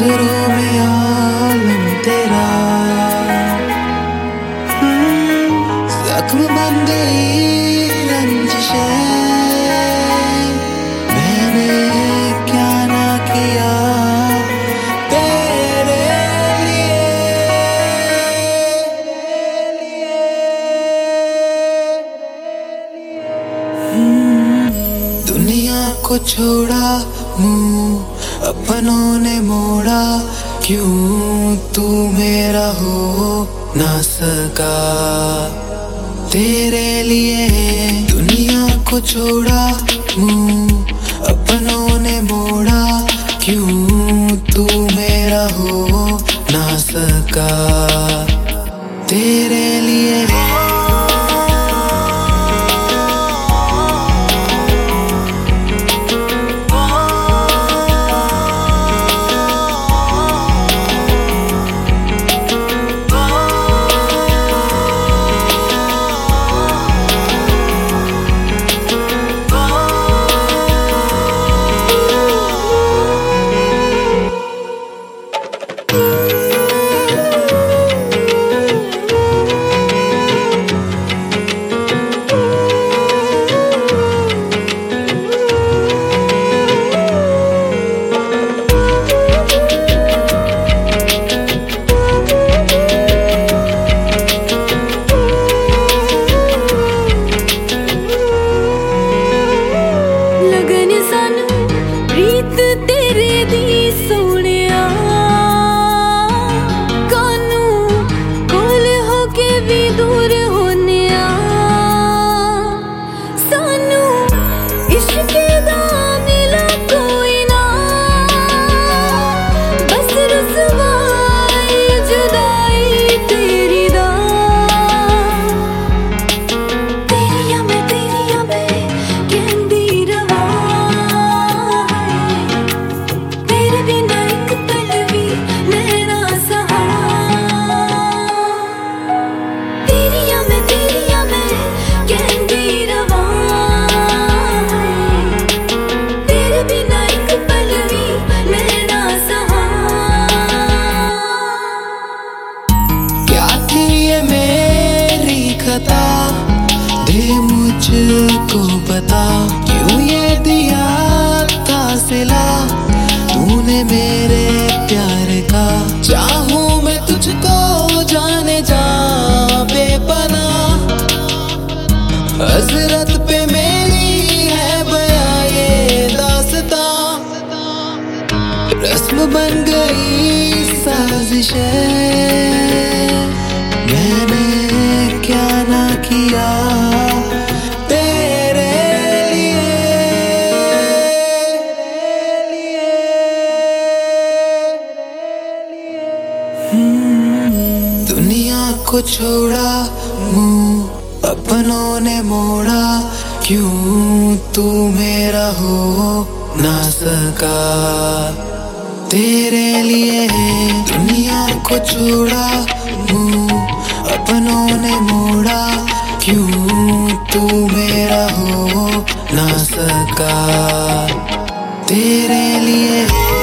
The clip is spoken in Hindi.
नजरों में आलम तेरा जख्म बन गई रंजिशें। मैंने क्या ना किया तेरे लिए। दुनिया को छोड़ा, मुंह अपनों ने मोड़ा, क्यों तू मेरा हो ना सका तेरे लिए। दुनिया को छोड़ा, मुंह अपनों ने मोड़ा, क्यों तू मेरा हो ना सका तेरे लिए। दे मुझको बता, क्यों ये दिया था सिला तूने मेरे प्यार का। चाहूं मैं तुझको जाने जा बेपनाह, हजरत पे मेरी है बया ये दास्तां। रस्म बन गई साजिशें, मैंने क्या ना किया तेरे लिए। दुनिया को छोड़ा, मुंह अपनों ने मोड़ा, क्यों तू मेरा हो ना सका तेरे लिए। दुनिया को छोड़ा, मुंह अपनों ने मोड़ा, क्यों तू मेरा हो ना सका तेरे लिए।